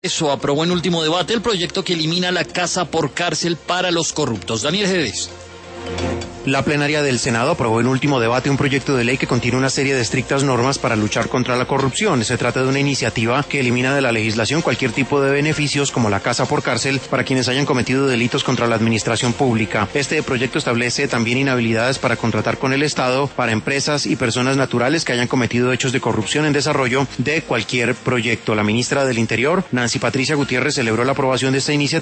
Eso aprobó en último debate el proyecto que elimina la casa por cárcel para los corruptos. Daniel Jedez. La plenaria del Senado aprobó en último debate un proyecto de ley que contiene una serie de estrictas normas para luchar contra la corrupción. Se trata de una iniciativa que elimina de la legislación cualquier tipo de beneficios como la casa por cárcel para quienes hayan cometido delitos contra la administración pública. Este proyecto establece también inhabilidades para contratar con el Estado para empresas y personas naturales que hayan cometido hechos de corrupción en desarrollo de cualquier proyecto. La ministra del Interior, Nancy Patricia Gutiérrez, celebró la aprobación de esta iniciativa